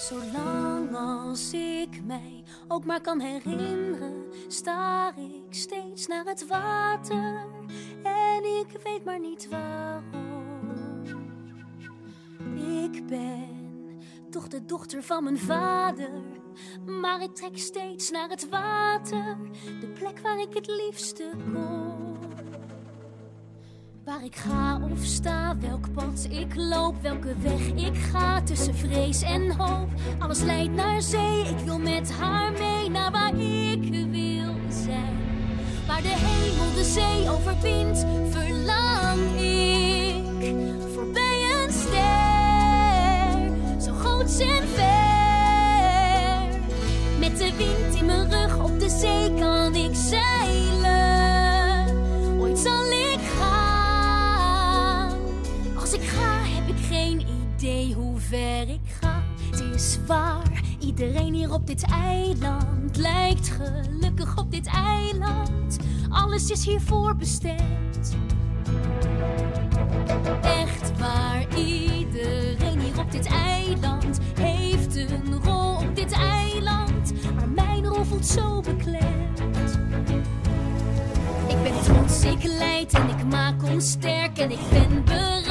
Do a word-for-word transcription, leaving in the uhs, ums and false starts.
Zolang als ik mij ook maar kan herinneren, staar ik steeds naar het water en ik weet maar niet waarom. Ik ben toch de dochter van mijn vader, maar ik trek steeds naar het water, de plek waar ik het liefste kom. Waar ik ga of sta, welk pad ik loop, welke weg ik ga tussen vrees en hoop. Alles leidt naar zee, ik wil met haar mee naar waar ik wil zijn. Waar de hemel de zee overwint, verlang ik voorbij een ster, zo groot en ver. Met de wind in mijn rug op de zee kan ik zeilen, ooit zal ik gaan. Als ik ga heb ik geen idee hoe ver ik ga. Het is waar, iedereen hier op dit eiland lijkt gelukkig op dit eiland. Alles is hiervoor bestemd. Echt waar, iedereen hier op dit eiland heeft een rol op dit eiland. Maar mijn rol voelt zo beklemd. Ik ben trots, ik leid en ik maak ons sterk en ik ben bereid